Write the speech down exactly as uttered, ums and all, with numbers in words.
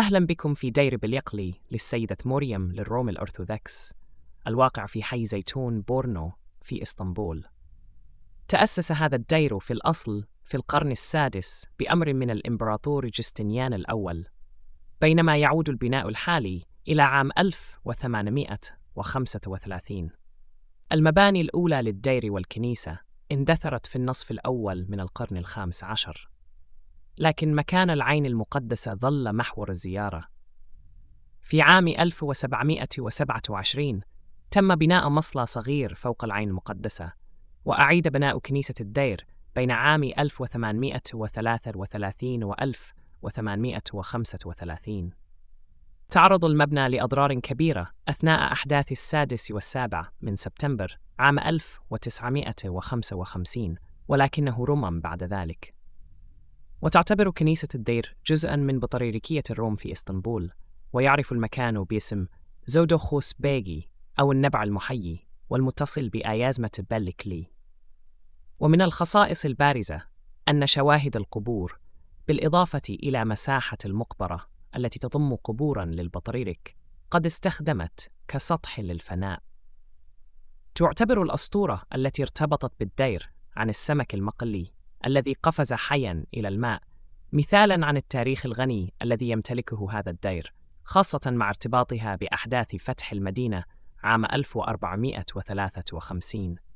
أهلا بكم في دير بليقلي للسيدة مريم للروم الأرثوذكس الواقع في حي زيتون بورنو في إسطنبول. تأسس هذا الدير في الأصل في القرن السادس بأمر من الإمبراطور جستنيان الأول، بينما يعود البناء الحالي إلى عام ألف وثمانمائة وخمسة وثلاثين. المباني الأولى للدير والكنيسة اندثرت في النصف الأول من القرن الخامس عشر، لكن مكان العين المقدسة ظل محور الزيارة. في عام ألف وسبعمائة وسبعة وعشرين تم بناء مصلى صغير فوق العين المقدسة، وأعيد بناء كنيسة الدير بين عام ألف وثمانمائة وثلاثة وثلاثين و ألف وثمانمائة وخمسة وثلاثين. تعرض المبنى لأضرار كبيرة أثناء أحداث السادس والسابع من سبتمبر عام ألف وتسعمائة وخمسة وخمسين، ولكنه رمم بعد ذلك. وتعتبر كنيسة الدير جزءاً من بطريركية الروم في إسطنبول، ويعرف المكان باسم زودوخوس بيغي أو النبع المحيي، والمتصل بأيازمة بليكلي. ومن الخصائص البارزة أن شواهد القبور، بالإضافة إلى مساحة المقبرة التي تضم قبوراً للبطريرك، قد استخدمت كسطح للفناء. تعتبر الأسطورة التي ارتبطت بالدير عن السمك المقلي الذي قفز حياً إلى الماء مثالاً عن التاريخ الغني الذي يمتلكه هذا الدير، خاصة مع ارتباطها بأحداث فتح المدينة عام ألف وأربعمائة وثلاثة وخمسين.